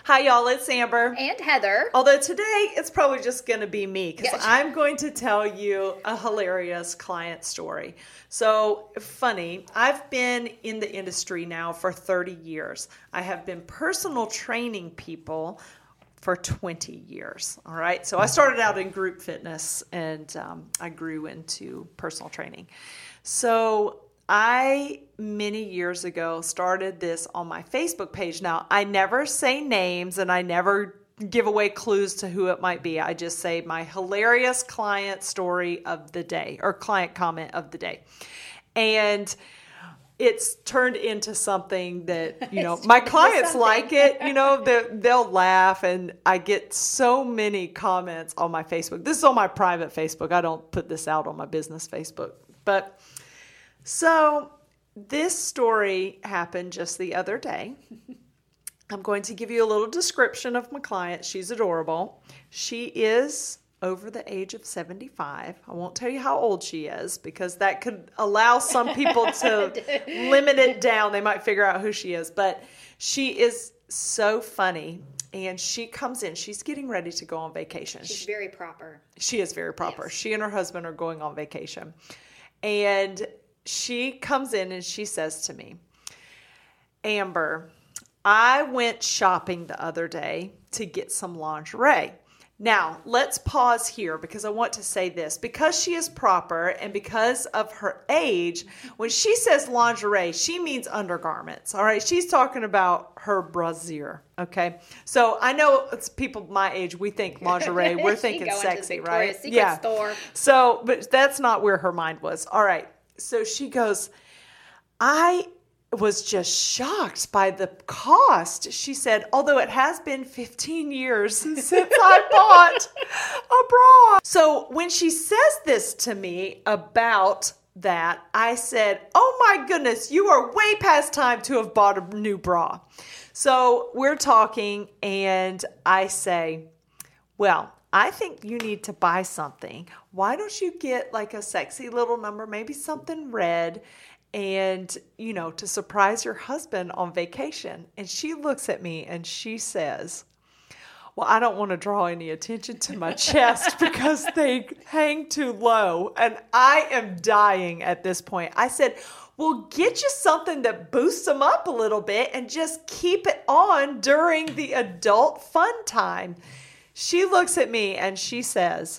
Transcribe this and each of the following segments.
Hi, y'all. It's Amber. And Heather. Although today it's probably just going to be me because Yes. I'm going to tell you a hilarious client story. So funny. I've been in the industry now for 30 years. I have been personal training people for 20 years. All right. So I started out in group fitness and I grew into personal training. So I, many years ago, started this on my Facebook page. Now, I never say names and I never give away clues to who it might be. I just say my hilarious client story of the day or client comment of the day. And it's turned into something that, my clients like it, they'll laugh, and I get so many comments on my Facebook. This is on my private Facebook. I don't put this out on my business Facebook. But so this story happened just the other day. I'm going to give you a little description of my client. She's adorable. She is over the age of 75. I won't tell you how old she is because that could allow some people to limit it down. They might figure out who she is. But she is so funny. And she comes in. She's getting ready to go on vacation. She's very proper. She is very proper. Yes. She and her husband are going on vacation. And she comes in and she says to me, Amber, I went shopping the other day to get some lingerie. Now, let's pause here because I want to say this. Because she is proper and because of her age, when she says lingerie, she means undergarments. All right. She's talking about her brassiere. Okay. So I know it's people my age, we think lingerie. We're thinking sexy, right? Secret store. So, but that's not where her mind was. All right. So she goes, I was just shocked by the cost. She said, although it has been 15 years since I bought a bra. So when she says this to me about that, I said, oh my goodness, you are way past time to have bought a new bra. So we're talking and I say, well, I think you need to buy something. Why don't you get like a sexy little number, maybe something red, and, to surprise your husband on vacation? And she looks at me and she says, well, I don't want to draw any attention to my chest because they hang too low. And I am dying at this point. I said, well, get you something that boosts them up a little bit and just keep it on during the adult fun time. She looks at me and she says,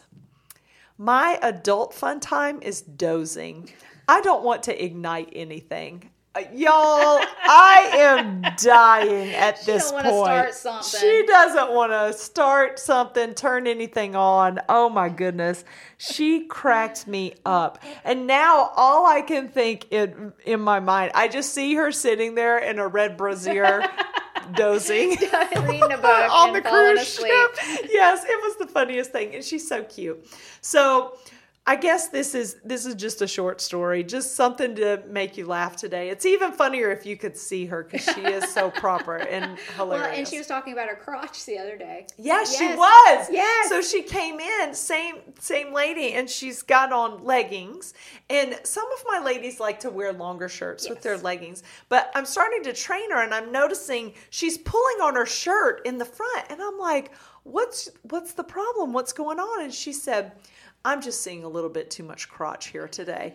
my adult fun time is dozing. I don't want to ignite anything. Y'all, I am dying at this point. She don't want to start something. She doesn't want to start something, turn anything on. Oh my goodness. She cracked me up. And now all I can think in my mind, I just see her sitting there in a red brassiere, dozing reading a book on and the falling cruise asleep. ship. Yes, it was the funniest thing, and she's so cute. So I guess this is just a short story, just something to make you laugh today. It's even funnier if you could see her because she is so proper and hilarious. Well, and she was talking about her crotch the other day. Yes, she Yes. was. Yes. So she came in, same lady, and she's got on leggings. And some of my ladies like to wear longer shirts with their leggings. But I'm starting to train her, and I'm noticing she's pulling on her shirt in the front. And I'm like, what's the problem? What's going on? And she said, I'm just seeing a little bit too much crotch here today.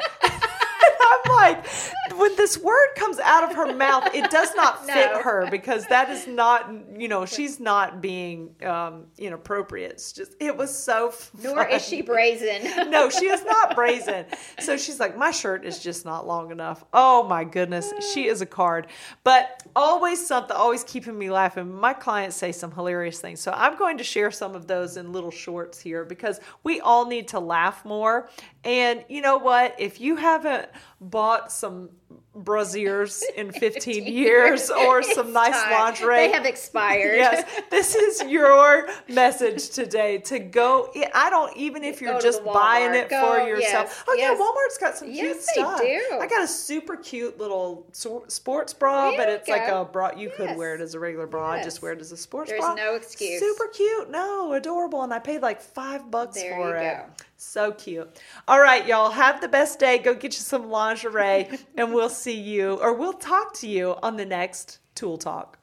I'm like, when this word comes out of her mouth, it does not fit her because that is not, she's not being inappropriate. It's just, it was so fun. Nor is she brazen. No, she is not brazen. So she's like, my shirt is just not long enough. Oh my goodness. She is a card. But always something, always keeping me laughing. My clients say some hilarious things. So I'm going to share some of those in little shorts here because we all need to laugh more. And you know what? If you haven't bought some brassieres in 15 years or some nice lingerie. They have expired. Yes, this is your message today to go. I don't, even if you're Go to just the Walmart. buying it Go, for yourself. yes, Oh yes. yeah, Walmart's got some cute Yes, they stuff. do. I got a super cute little sports bra, There but you it's like go. a bra. You could Yes. wear it as a regular bra. I just Yes. wear it as a sports There's bra. no excuse. Super cute. No, adorable. And I paid like $5 There for you it. go. So cute. All right, y'all. Have the best day. Go get you some lingerie, and we'll see you, or we'll talk to you on the next Tool Talk.